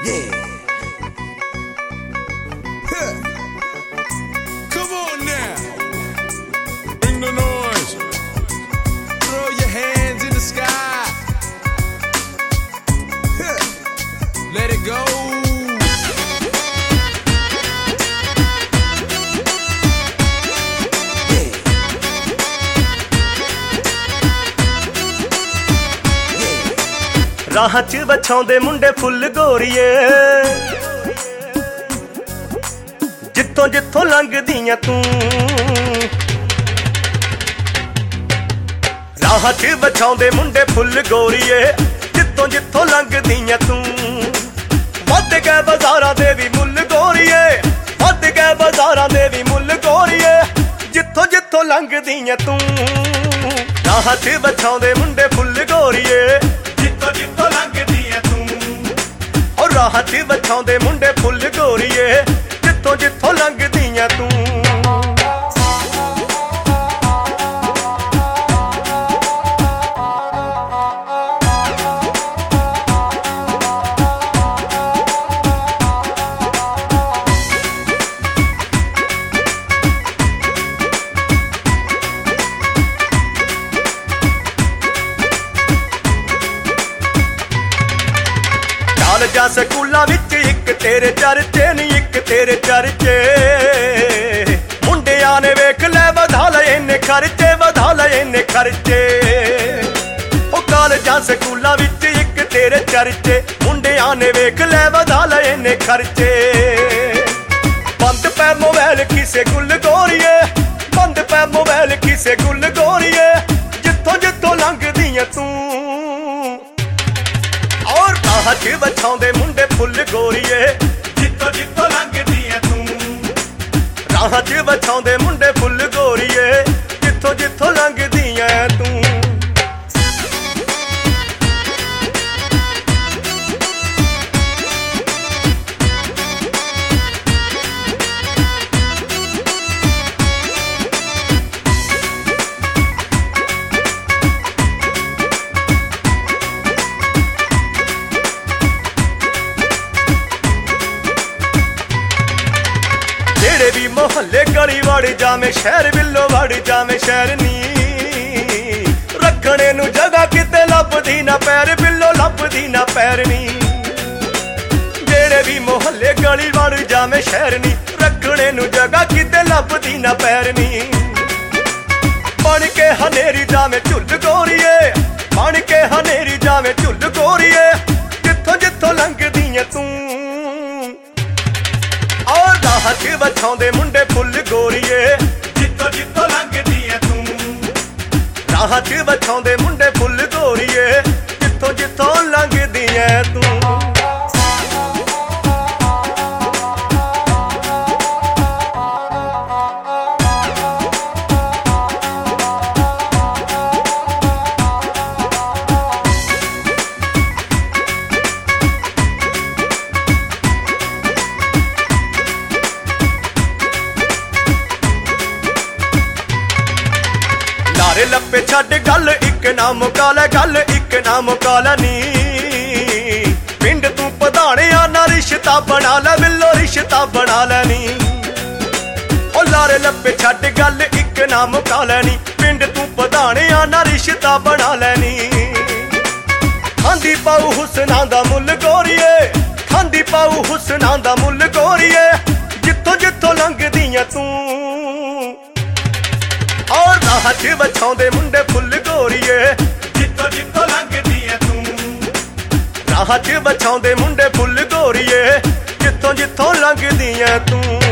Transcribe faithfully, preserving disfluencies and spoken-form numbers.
Yeah. Come on now. Bring the noise. Throw your hands in the sky. Let it go. ਰਾਹਾਂ 'ਚ ਵਛਾਉਂਦੇ ਮੁੰਡੇ ਫੁੱਲ ਗੋਰੀਏ, ਜਿੱਥੋਂ ਜਿੱਥੋਂ ਲੰਘਦੀਆਂ ਤੂੰ। ਰਾਹਾਂ 'ਚ ਵਛਾਉਂਦੇ ਮੁੰਡੇ ਫੁੱਲ ਗੋਰੀਏ, ਜਿੱਥੋਂ ਜਿੱਥੋਂ ਲੰਘਦੀਆਂ ਤੂੰ। ਵੱਧ ਗਏ ਬਾਜ਼ਾਰਾਂ ਦੇ ਵੀ ਮੁੱਲ ਗੋਰੀਏ, ਵੱਧ ਗਏ ਬਾਜ਼ਾਰਾਂ ਦੇ ਵੀ ਮੁੱਲ ਗੋਰੀਏ, ਜਿੱਥੋਂ ਜਿੱਥੋਂ ਲੰਘਦੀਆਂ ਤੂੰ। ਰਾਹਾਂ 'ਚ ਵਛਾਉਂਦੇ ਮੁੰਡੇ ਫੁੱਲ ਗੋਰੀਏ, ਜਿੱਥੋਂ ਜਿੱਥੋਂ ਲੰਘਦੀਆਂ ਤੂੰ। ਉਹ ਰਾਹਾਂ 'ਚ ਵਛਾਉਂਦੇ ਮੁੰਡੇ ਫੁੱਲ ਗੋਰੀਏ, ਜਿੱਥੋਂ ਜਿੱਥੋਂ ਲੰਘਦੀਆਂ ਤੂੰ। ਕਾਲਜਾਂ ਸਕੂਲਾਂ ਵਿੱਚ ਇੱਕ ਤੇਰੇ ਚਰਚੇ ਨੀ, ਇੱਕ ਤੇਰੇ ਚਰਚੇ। ਮੁੰਡਿਆਂ ਨੇ ਵੇਖ ਲੈ ਵਧਾ ਲਏ ਇੰਨੇ ਖਰਚੇ, ਵਧਾ ਲਏ ਇੰਨੇ ਖਰਚੇ। ਉਹ ਕਾਲਜਾਂ ਸਕੂਲਾਂ ਵਿੱਚ ਇੱਕ ਤੇਰੇ ਚਰਚੇ, ਮੁੰਡਿਆਂ ਨੇ ਵੇਖ ਲੈ ਵਧਾ ਲਏ ਇੰਨੇ ਖਰਚੇ। ਬੰਦ ਪੈ ਮੋਬਾਈਲ ਕਿਸੇ ਗੁੱਲ ਗੋਰੀਏ, ਬੰਦ ਪੈ ਮੋਬਾਈਲ ਕਿਸੇ ਗੁੱਲ ਗੋਰੀਏ, ਜਿੱਥੋਂ ਜਿੱਥੋਂ ਲੰਘਦੀਆਂ ਤੂੰ। ਔਰ ਰਾਹਾਂ 'ਚ ਵਛਾਉਂਦੇ ਮੁੰਡੇ ਫੁੱਲ ਗੋਰੀਏ, ਜਿੱਥੋਂ ਜਿੱਥੋਂ ਲੰਘਦੀਆਂ ਤੂੰ। ਰਾਹਾਂ 'ਚ ਵਛਾਉਂਦੇ ਮੁੰਡੇ ਫੁੱਲ ਗੋਰੀਏ, ਜਿੱਥੋਂ ਜਿੱਥੋਂ ਲੰਘਦੀਆਂ ਤੂੰ। ਜਿਹੜੇ ਵੀ ਮੁਹੱਲੇ ਗਲੀ ਵੜ ਜਾਵੇਂ, ਸ਼ਹਿਰ ਵਿੱਚੋਂ ਵੜ ਜਾਵੇਂ ਸ਼ਹਿਰ ਨੀ। ਰੱਖਣੇ ਨੂੰ ਜਗ੍ਹਾ ਕਿਤੇ ਲੱਭਦੀ ਨਾ ਪੈਰ, ਬਿੱਲੋ ਲੱਭਦੀ ਨਾ ਪੈਰ ਨੀ। ਜਿਹੜੇ ਵੀ ਮੁਹੱਲੇ ਗਲੀ ਵੜ ਜਾਵੇਂ ਸ਼ਹਿਰ ਨੀ, ਰੱਖਣੇ ਨੂੰ ਜਗ੍ਹਾ ਕਿਤੇ ਲੱਭਦੀ ਨਾ ਪੈਰ ਨੀ। ਬਣ ਕੇ ਹਨੇਰੀ ਜਾਵੇਂ ਝੁੱਲ ਗੋਰੀਏ, ਬਣ ਕੇ ਹਨੇਰੀ ਜਾਵੇਂ ਝੁੱਲ ਗੋਰੀਏ, ਜਿੱਥੋਂ ਜਿੱਥੋਂ ਲੰਘਦੀਆਂ ਤੂੰ। ਔਰ ਰਾਹਾਂ 'ਚ ਵਛਾਉਂਦੇ ਮੁੰਡੇ ਫੁੱਲ ਗੋਰੀਏ, ਜਿੱਥੋਂ ਜਿੱਥੋਂ ਲੰਘਦੀਆਂ ਤੂੰ। ਰਾਹਾਂ 'ਚ ਵਛਾਉਂਦੇ ਮੁੰਡੇ ਫੁੱਲ ਗੋਰੀਏ, ਜਿੱਥੋਂ ਜਿੱਥੋਂ ਲੰਘਦੀਆਂ ਤੂੰ। ਲਾਰੇ ਲੱਪੇ ਛੱਡ ਗੱਲ ਇੱਕ ਨਾ ਮੁਕਾ ਲੈ, ਗੱਲ ਇੱਕ ਨਾ ਮੁਕਾ ਲੈ ਨੀ। ਪਿੰਡ ਤੂੰ ਪਧਾਣਿਆ ਨਾ ਰਿਸ਼ਤਾ ਬਣਾ ਲੈ, ਬਿੱਲੋ ਰਿਸ਼ਤਾ ਬਣਾ ਲੈ ਨੀ। ਉਹ ਲਾਰੇ ਲੱਪੇ ਛੱਡ ਗੱਲ ਇੱਕ ਨਾ ਮੁਕਾ ਲੈ ਨੀ। ਪਿੰਡ ਤੂੰ ਪਧਾਣਿਆ ਨਾ ਰਿਸ਼ਤਾ ਬਣਾ ਲੈ ਨੀ। ਖਾਂਦੀ ਪਾਉ ਹੁਸਨਾਂ ਦਾ ਮੁੱਲ ਗੋਰੀਏ, ਖਾਂਦੀ ਪਾਉ ਹੁਸਨਾਂ ਦਾ ਮੁੱਲ ਗੋਰੀਏ, ਜਿੱਥੋਂ ਜਿੱਥੋਂ ਲੰਘਦੀਆਂ ਤੂੰ। ਔਰ ਰਾਹਾਂ 'ਚ ਵਛਾਉਂਦੇ ਮੁੰਡੇ ਫੁੱਲ ਗੋਰੀਏ, ਜਿੱਥੋਂ ਜਿੱਥੋਂ ਲੰਘਦੀਆਂ ਤੂੰ। ਰਾਹਾਂ 'ਚ ਵਛਾਉਂਦੇ ਮੁੰਡੇ ਫੁੱਲ ਗੋਰੀਏ, ਜਿੱਥੋਂ ਜਿੱਥੋਂ ਲੰਘਦੀਆਂ ਤੂੰ।